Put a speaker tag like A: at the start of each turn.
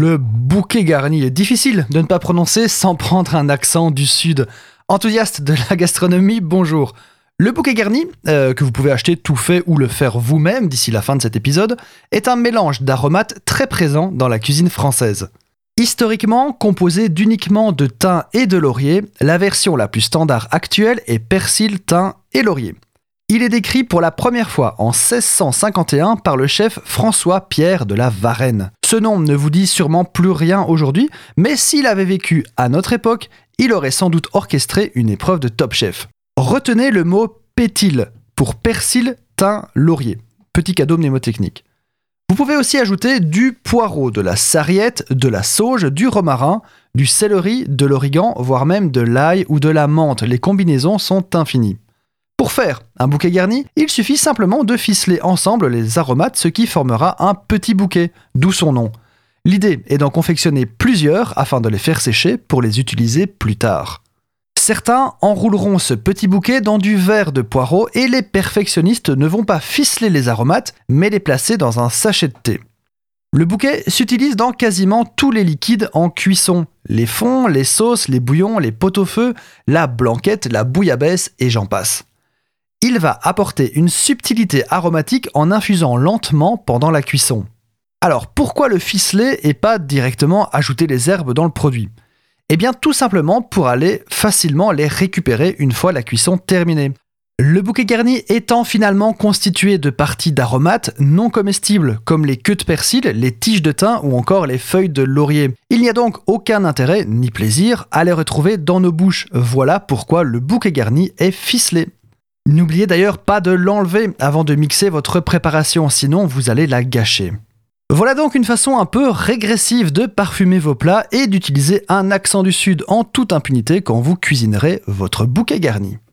A: Le bouquet garni est difficile de ne pas prononcer sans prendre un accent du sud. Enthousiaste de la gastronomie, bonjour. Le bouquet garni, que vous pouvez acheter tout fait ou le faire vous-même d'ici la fin de cet épisode, est un mélange d'aromates très présent dans la cuisine française. Historiquement composé d'uniquement de thym et de laurier, la version la plus standard actuelle est persil, thym et laurier. Il est décrit pour la première fois en 1651 par le chef François-Pierre de la Varenne. Ce nom ne vous dit sûrement plus rien aujourd'hui, mais s'il avait vécu à notre époque, il aurait sans doute orchestré une épreuve de Top Chef. Retenez le mot pétil pour persil, thym, laurier. Petit cadeau mnémotechnique. Vous pouvez aussi ajouter du poireau, de la sarriette, de la sauge, du romarin, du céleri, de l'origan, voire même de l'ail ou de la menthe. Les combinaisons sont infinies. Pour faire un bouquet garni, il suffit simplement de ficeler ensemble les aromates, ce qui formera un petit bouquet, d'où son nom. L'idée est d'en confectionner plusieurs afin de les faire sécher pour les utiliser plus tard. Certains enrouleront ce petit bouquet dans du verre de poireau et les perfectionnistes ne vont pas ficeler les aromates, mais les placer dans un sachet de thé. Le bouquet s'utilise dans quasiment tous les liquides en cuisson. Les fonds, les sauces, les bouillons, les pot-au-feu, la blanquette, la bouillabaisse et j'en passe. Il va apporter une subtilité aromatique en infusant lentement pendant la cuisson. Alors pourquoi le ficeler et pas directement ajouter les herbes dans le produit ? Eh bien tout simplement pour aller facilement les récupérer une fois la cuisson terminée. Le bouquet garni étant finalement constitué de parties d'aromates non comestibles comme les queues de persil, les tiges de thym ou encore les feuilles de laurier. Il n'y a donc aucun intérêt ni plaisir à les retrouver dans nos bouches. Voilà pourquoi le bouquet garni est ficelé. N'oubliez d'ailleurs pas de l'enlever avant de mixer votre préparation, sinon vous allez la gâcher. Voilà donc une façon un peu régressive de parfumer vos plats et d'utiliser un accent du sud en toute impunité quand vous cuisinerez votre bouquet garni.